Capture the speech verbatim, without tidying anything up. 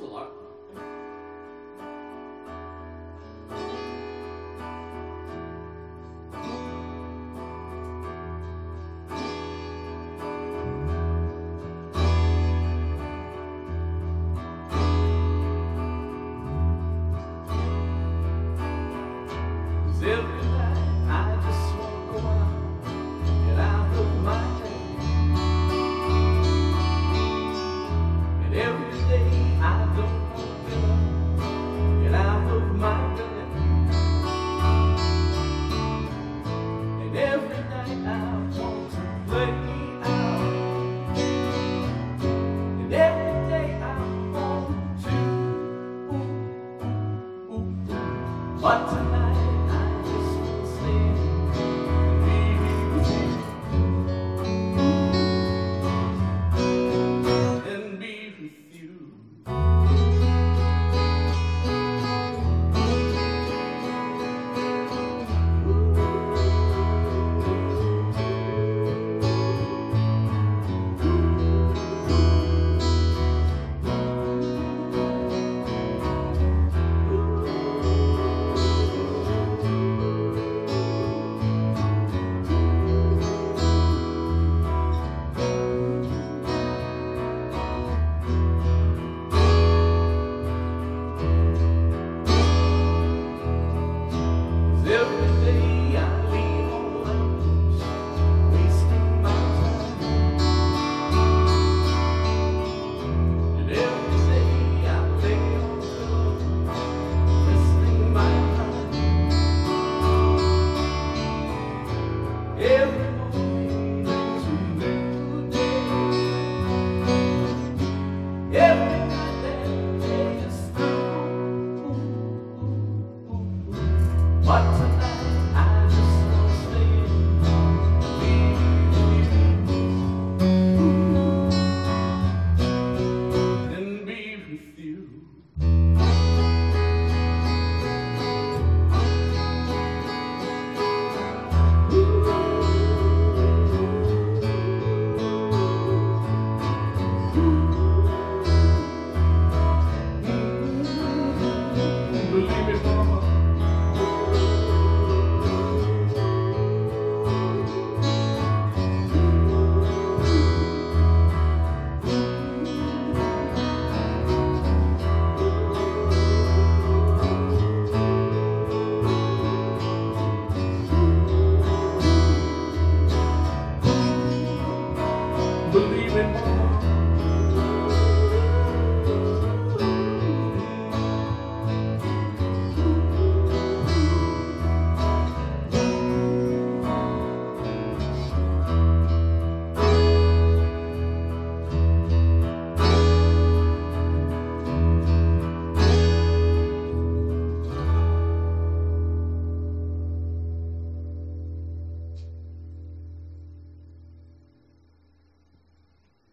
a lot. Every night I just wanna go out, get out of my head. And every day I don't wanna get up, get out of my bed. And every night I want to play out, and every day I want to, ooh, ooh, ooh. But tonight every day I lean on lounge, wasting my time. And every day I lay on the pillow, resting my mind. Every morning brings a new day. Every night that day is through. But tonight I just wanna stay and be with you, and be with you. Believe me, mama. Believe it.